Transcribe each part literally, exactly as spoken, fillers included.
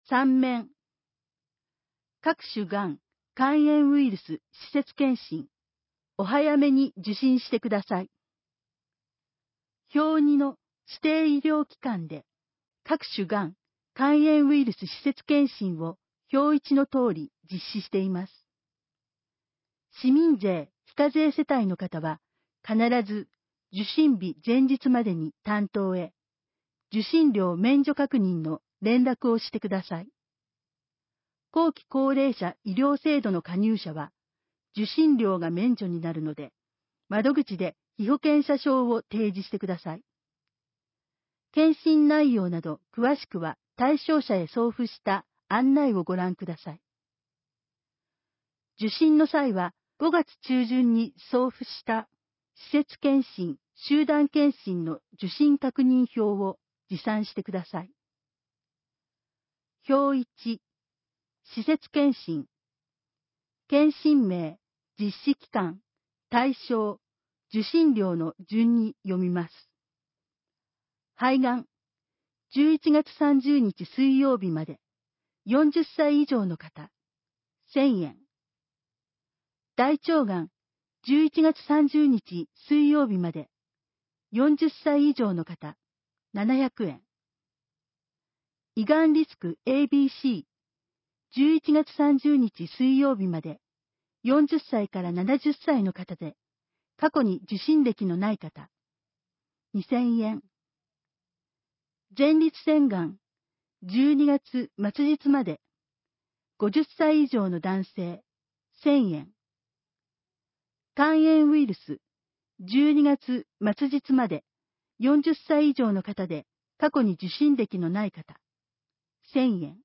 さん面。各種がん、肝炎ウイルス施設検診、お早めに受診してください。表にの指定医療機関で、各種がん、肝炎ウイルス施設検診を表いちの通り実施しています。市民税非課税世帯の方は、必ず受診日前日までに担当へ、受診料免除確認の連絡をしてください。後期高齢者医療制度の加入者は、受診料が免除になるので、窓口で被保険者証を提示してください。検診内容など詳しくは対象者へ送付した案内をご覧ください。受診の際はごがつ中旬に送付した施設検診、集団検診の受診確認票を持参してください。表いち、施設検診。検診名、実施期間、対象、受診料の順に読みます。肺がん、じゅういちがつさんじゅうにち水曜日まで、よんじゅっさい以上の方、せんえん。大腸がん、じゅういちがつさんじゅうにち水曜日まで、よんじゅっさい以上の方、ななひゃくえん。胃がんリスク エービーシー、じゅういちがつさんじゅうにち水曜日まで、よんじゅっさいからななじゅっさいの方で、過去に受診歴のない方、にせんえん。前立腺がん、じゅうにがつ末日まで、ごじゅっさい以上の男性、せんえん。肝炎ウイルス、じゅうにがつ末日まで、よんじゅっさい以上の方で、過去に受診歴のない方、せんえん。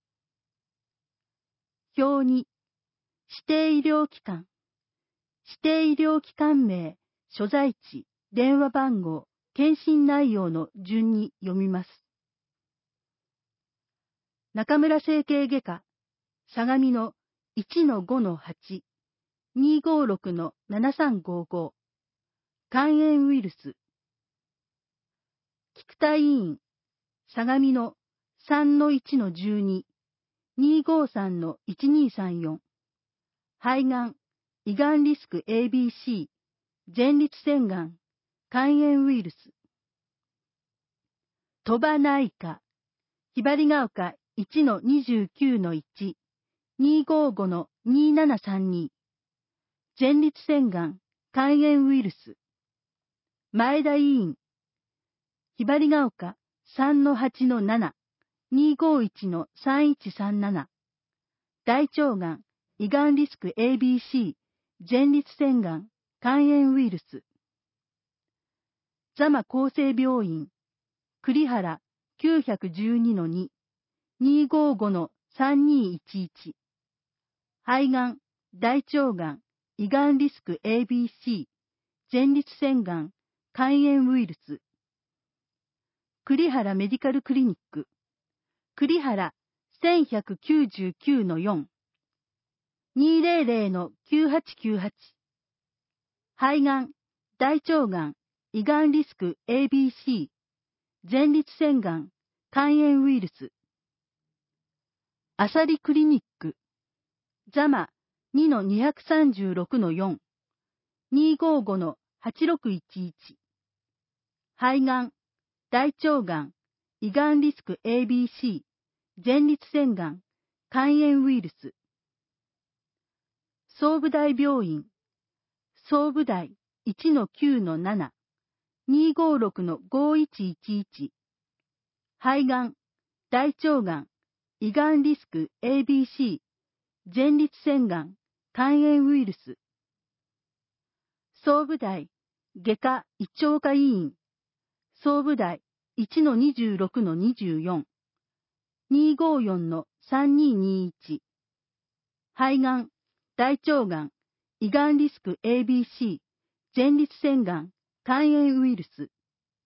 表に、指定医療機関、指定医療機関名、所在地、電話番号、検診内容の順に読みます。中村整形外科、相模の いちのごのはち、にごろくのななさんごご、肝炎ウイルス。菊田医院、相模の さんのいちのじゅうに、にごさんのいちにさんよん、肺がん、胃がんリスク エービーシー、前立腺がん、肝炎ウイルス。鳥羽内科、ひばりが丘 いちのにじゅうきゅうのいち、にごごのにななさんに、前立腺がん、肝炎ウイルス。前田医院、ひばりが丘 さんのはちのなな、にごいちのさんいちさんなな、大腸がん、胃がんリスク エービーシー、前立腺がん、肝炎ウイルス。座間厚生病院、栗原 きゅういちにのに、にごごのさんにいちいち、肺がん、大腸がん、胃がんリスク エービーシー、前立腺がん、肝炎ウイルス。栗原メディカルクリニック、栗原 せんひゃくきゅうじゅうきゅうのよん、にひゃくのきゅうはちきゅうはち。肺がん、大腸がん、胃がんリスク エービーシー、前立腺がん、肝炎ウイルス。あさりクリニック、座間 にのにさんろくのよん、にごごのはちろくいちいち。肺がん、大腸がん、胃がんリスク エービーシー、前立腺がん、肝炎ウイルス。総武大病院、総武大 いちのきゅうのなな、にごろくのごいちいちいち。肺がん、大腸がん、胃がんリスク エービーシー、前立腺がん、肝炎ウイルス。総武大外科胃腸科医院、総武大 いちのにじゅうろくのにじゅうよん、にごよんのさんににいち。肺がん、大腸がん、胃がんリスク エービーシー、前立腺がん、肝炎ウイルス。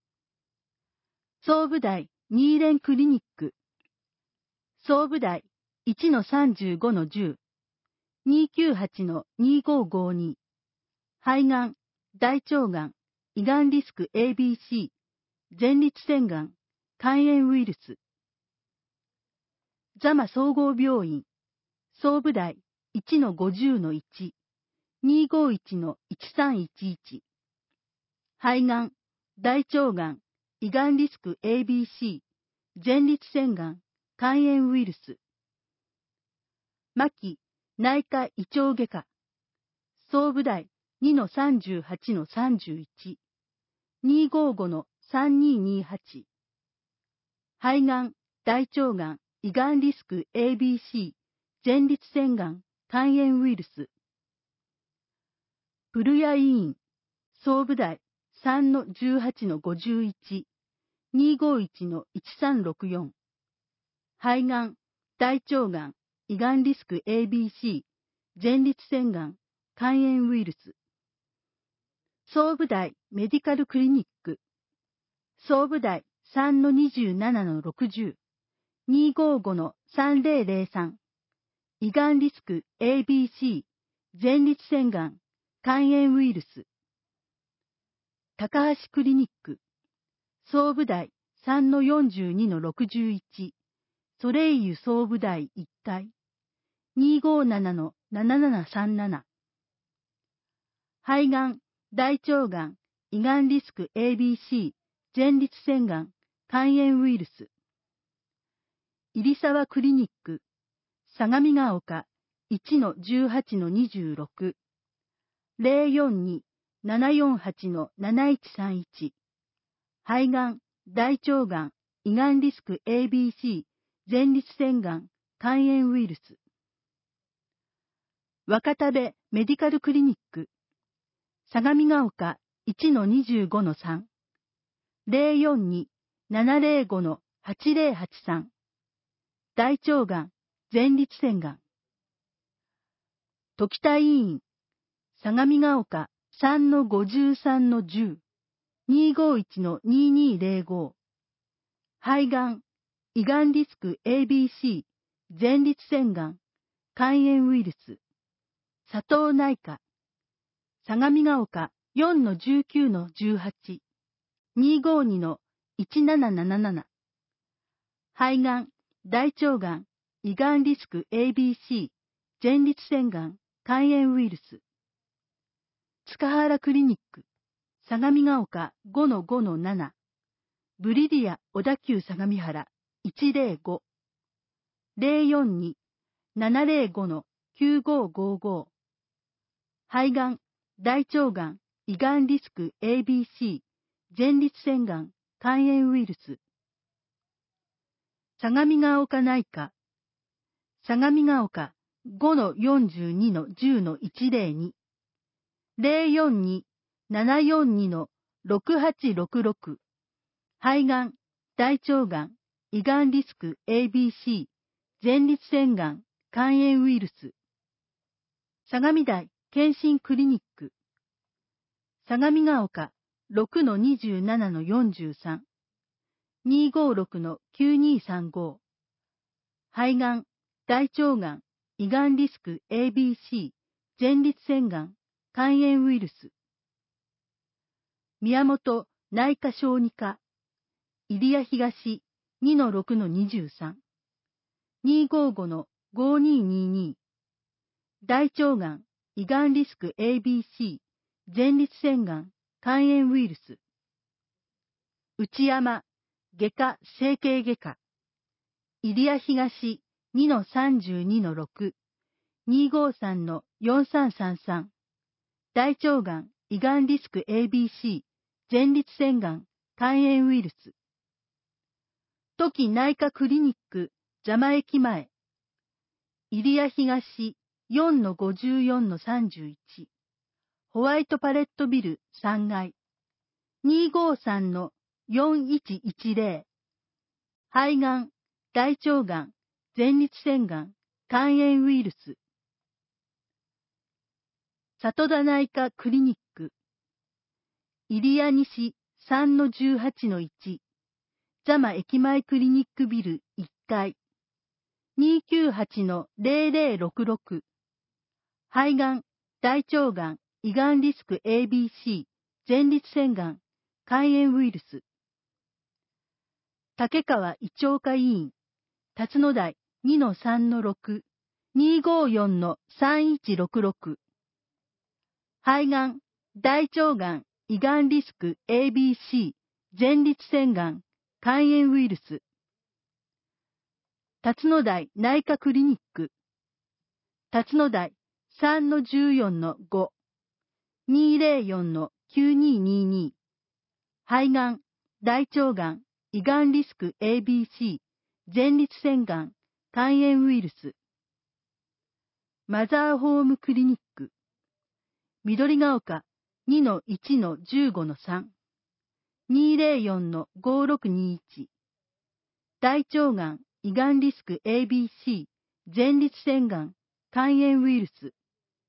総武大ニーレンクリニック、総武大 いちのさんじゅうごのじゅう、にきゅうはちのにごごに。肺がん、大腸がん、胃がんリスク エービーシー、前立腺がん、肝炎ウイルス。 座間総合病院、総武大 いちのごじゅうのいち、にーごーいちのいちさんいちいち。肺がん、大腸がん、胃がんリスク エービーシー、前立腺がん、肝炎ウイルス。牧、内科胃腸外科、総武大 にのさんじゅうはちのさんじゅういち、にーごーごのさんにーにーはち。肺がん、大腸がん、胃がんリスク エービーシー、前立腺がん、肝炎ウイルス。古谷医院、総武大 さんのじゅうはちのごじゅういち、にーごーいちのいちさんろくよん。肺がん、大腸がん、胃がんリスク エービーシー、前立腺がん、肝炎ウイルス。総武大メディカルクリニック、総武大 さんのにじゅうななのろくじゅう、にーごーごのさんぜろぜろさん。胃がんリスク エービーシー、前立腺がん、肝炎ウイルス。高橋クリニック、総武大 さんのよんじゅうにのろくじゅういち、ソレイユ総武大いっかい、にーごーななのななななさんなな。肺がん、大腸がん、胃がんリスク エービーシー、前立腺がん、肝炎ウイルス。入沢クリニック、相模が丘 いちのじゅうはちのにじゅうろく、ぜろよんにななよんはちのなないちさんいち。肺がん、大腸がん、胃がんリスク エービーシー、前立腺がん、肝炎ウイルス。若田部メディカルクリニック、相模が丘 いちのにじゅうごのさん、ぜろよんにななぜろごのはちぜろはちさん。大腸がん、前立腺がん。時田医院、相模が丘 さんのごじゅうさんのじゅう、にーごーいちのにーにーぜろご。肺がん、胃がんリスク エービーシー、前立腺がん、肝炎ウイルス。佐藤内科、相模が丘 よんのじゅうきゅうのじゅうはち、にーごーにのいちなななななな。肺がん、大腸がん、胃がんリスク エービーシー、前立腺がん、肝炎ウイルス。塚原クリニック、相模が丘 ごのごのなな、ブリディア小田急相模原いちぜろご、ぜろよんにななぜろごのきゅうごーごーごー。肺がん、大腸がん、胃がんリスク エービーシー、前立腺がん、肝炎ウイルス。相模が丘内科、相模が丘 ごのよんじゅうにのじゅうのいちぜろに、ぜろよんにななよんにのろくはちろくろく。肺がん、大腸がん、胃がんリスク エービーシー、前立腺がん、肝炎ウイルス。相模大健診クリニック、相模が丘 ろくのにじゅうななのよんじゅうさん、にーごーろくのきゅうにーさんご。肺がん、大腸がん、胃がんリスク エービーシー、前立腺がん、肝炎ウイルス。宮本内科小児科、入谷東 にのろくのにじゅうさん、にーごーごのごにーにーにー。大腸がん、胃がんリスク エービーシー、前立腺がん、肝炎ウイルス。内山外科整形外科、入谷東 にのさんじゅうにのろく、にーごーさんのよんさんさんさん。大腸がん、胃がんリスク エービーシー、前立腺がん、肝炎ウイルス。都議内科クリニック、座間駅前、入谷東 よんのごじゅうよんのさんじゅういち、ホワイトパレットビルさんがい、にーごーさんのよんいちいちぜろ。肺がん、大腸がん、前立腺がん、肝炎ウイルス。里田内科クリニック、入谷西 さんのじゅうはちのいち、座間駅前クリニックビルいっかい、にーきゅうはちのぜろぜろろくろく。肺がん、大腸がん、胃がんリスク エービーシー、前立腺がん、肝炎ウイルス。竹川胃腸科医院、辰野台にのさんのろく、にごよんのさんいちろくろく。肺がん、大腸がん、胃がんリスク エービーシー、前立腺がん、肝炎ウイルス。辰野台内科クリニック。辰野台さんのじゅうよんのご、にぜろよんのきゅうににに。肺がん、大腸がん、胃がんリスク エービーシー、前立腺がん、肝炎ウイルス。マザーホームクリニック。緑が丘にのいちのじゅうごのさん、にぜろよんのごろくにいち。大腸がん、胃がんリスク エービーシー、前立腺がん、肝炎ウイルス。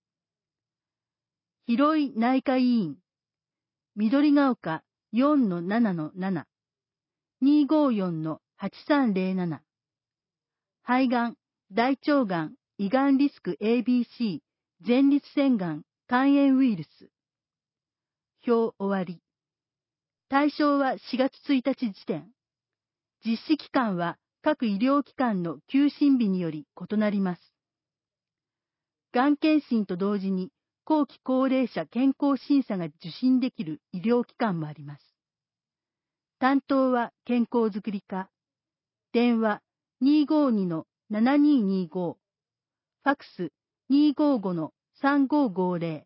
広井内科医院。緑が丘よんのななのなな、にごよんのはちさんぜろなな。肺がん、大腸がん、胃がんリスク エービーシー、前立腺がん、肝炎ウイルス。表終わり。対象はしがつついたち時点。実施期間は各医療機関の休診日により異なります。がん検診と同時に後期高齢者健康審査が受診できる医療機関もあります。担当は健康づくり課。電話にごにのななににご。ファックスにごごのさんごごぜろ。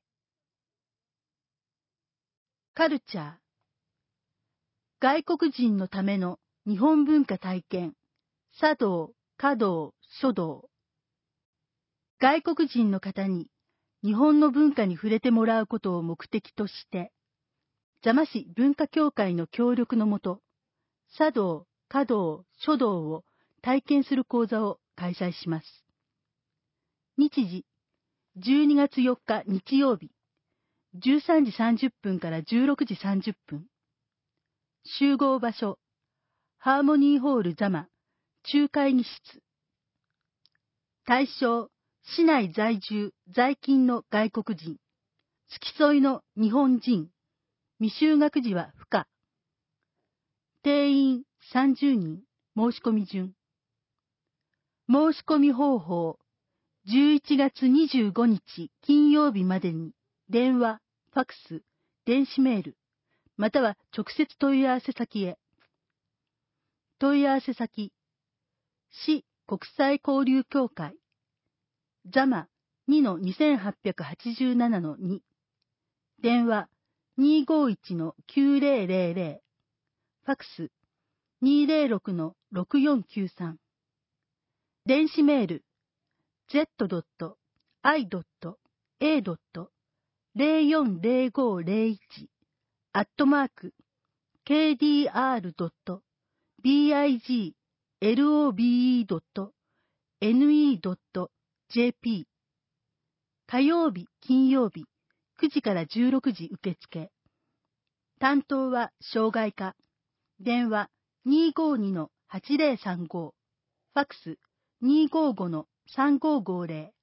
カルチャー。外国人のための日本文化体験。茶道、華道、書道。外国人の方に日本の文化に触れてもらうことを目的として、座間市文化協会の協力のもと、茶道、華道、書道を体験する講座を開催します。日時、じゅうにがつよっか日曜日、じゅうさんじさんじゅっぷんからじゅうろくじさんじゅっぷん。集合場所、ハーモニーホール座間、中会議室。対象、市内在住、在勤の外国人。付き添いの日本人。未就学児は不可。定員さんじゅうにん、申し込み順。申し込み方法、じゅういちがつにじゅうごにち金曜日までに、電話、ファックス、電子メール、または直接問い合わせ先へ。問い合わせ先、市国際交流協会、座間にのにせんはっぴゃくはちじゅうななのに、電話にごいちのきゅうぜろぜろぜろ、ファックスにぜろろくのろくよんきゅうさん、電子メール ゼットドットアイドットエードットゼロよんゼロごゼロいち アットマーク ケーディーアールドットビーアイジーエルオービーイードットエヌイードットジェーピー。 火曜日、金曜日、くじからじゅうろくじ受付。担当は障害科。電話にごにのはちぜろさんご。ファックスにごごのさんごごぜろ。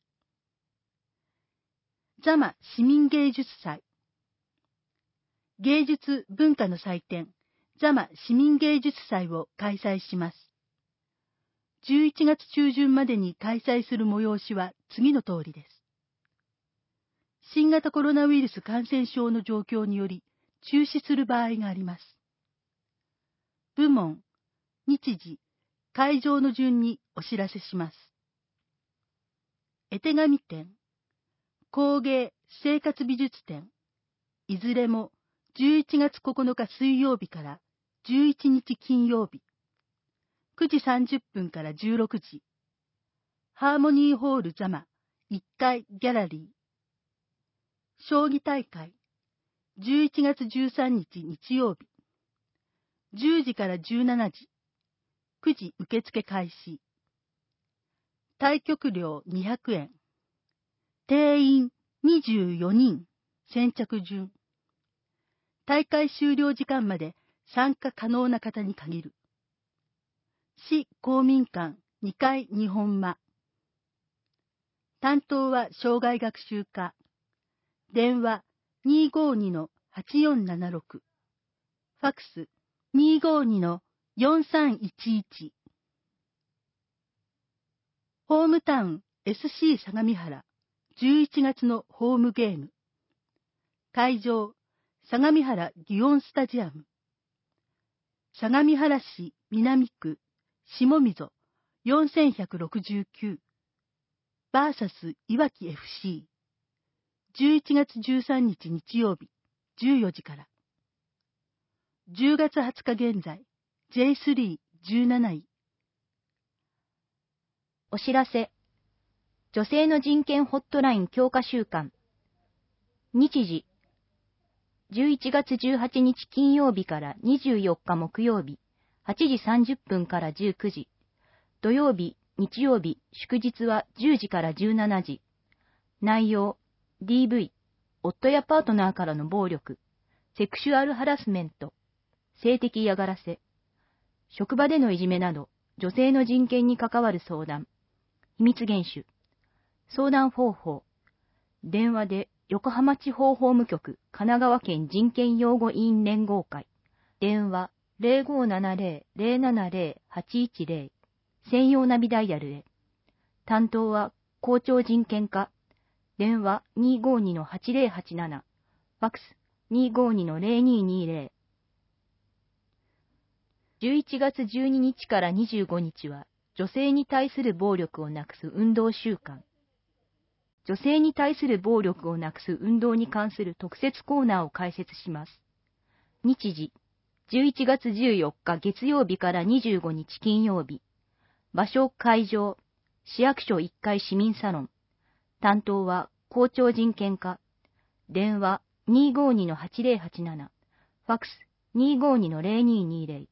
座間市民芸術祭。芸術文化の祭典、座間市民芸術祭を開催します。じゅういちがつちゅうじゅんまでに開催する催しは次の通りです。新型コロナウイルス感染症の状況により中止する場合があります。部門、日時、会場の順にお知らせします。絵手紙展、工芸生活美術展、いずれもじゅういちがつここのか水曜日からじゅういちにち金曜日、くじさんじゅっぷんからじゅうろくじ、ハーモニーホール座間いっかいギャラリー。将棋大会、じゅういちがつじゅうさんにち日曜日、じゅうじからじゅうしちじ、くじ受付開始。対局料にひゃくえん。定員にじゅうよにん、先着順。大会終了時間まで参加可能な方に限る。市公民館にかい日本間。担当は障害学習課。電話にごにのはちよんななろく。ファックスにごにのよんさんいちいち。 ホームタウン エスシー 相模原じゅういちがつのホームゲーム。会場、相模原祇園スタジアム。相模原市南区下溝よんせんひゃくろくじゅうきゅうバーサスいわき エフシー。じゅういちがつじゅうさんにち日曜日じゅうよじから。じゅうがつはつか現在 ジェイスリーじゅうなない。 お知らせ。女性の人権ホットライン強化週間。日時。じゅういちがつじゅうはちにち金曜日からにじゅうよっか木曜日、はちじさんじゅっぷんからじゅうくじ。土曜日、日曜日、祝日はじゅうじからじゅうしちじ。内容、ディーブイ、夫やパートナーからの暴力、セクシュアルハラスメント、性的嫌がらせ、職場でのいじめなど、女性の人権に関わる相談、秘密厳守、相談方法、電話で横浜地方法務局神奈川県人権擁護委員連合会、電話 ゼロごーななゼロ ゼロななゼロ はちいちゼロ、専用ナビダイヤルへ。担当は校長人権課、電話 にーごーにのはちゼロはちなな、ファックス にーごーにのゼロにーにーゼロ。じゅういちがつじゅうににちからにじゅうごにちは、女性に対する暴力をなくす運動週間。女性に対する暴力をなくす運動に関する特設コーナーを開設します。日時、じゅういちがつじゅうよっか月曜日からにじゅうごにち金曜日。場所、会場、市役所いっかい市民サロン。担当は校長人権課。電話 にーごーにのはちゼロはちなな、ファックス にーごーにのゼロにーにーゼロ。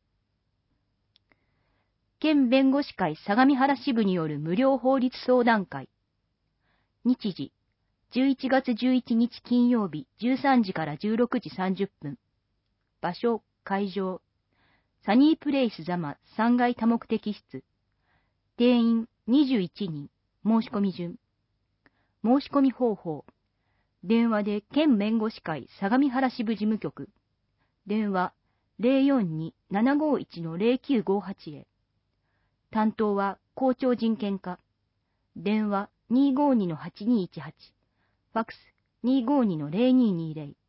県弁護士会相模原支部による無料法律相談会。日時、じゅういちがつじゅういちにち金曜日じゅうさんじからじゅうろくじさんじゅっぷん。場所、会場、サニープレイスザマさんがい多目的室。定員にじゅういちにん、申し込み順。申し込み方法。電話で県弁護士会相模原支部事務局。電話 ゼロよんにーななごーいちのゼロきゅうごはち へ。担当は校長人権課。電話 にーごーにのはちにーいちはち、ファックス にーごーにのゼロにーにーゼロ。